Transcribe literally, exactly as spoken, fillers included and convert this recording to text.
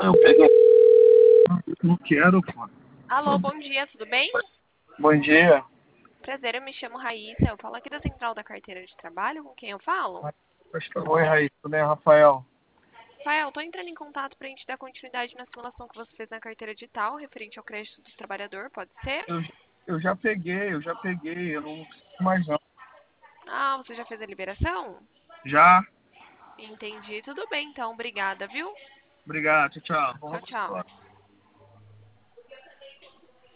Eu peguei. Não quero, pô. Alô, bom dia, tudo bem? Bom dia. Prazer, eu me chamo Raíssa, eu falo aqui da Central da Carteira de Trabalho, com quem eu falo? Oi, Raíssa, tudo bem, Rafael? Rafael, estou entrando em contato para a gente dar continuidade na simulação que você fez na carteira digital, referente ao crédito do trabalhador, pode ser? Eu, eu já peguei, eu já peguei, eu não preciso mais não. Ah, você já fez a liberação? Já? Entendi, tudo bem então, obrigada, viu? Obrigado, tchau, tchau. Tchau, Vamos tchau. embora.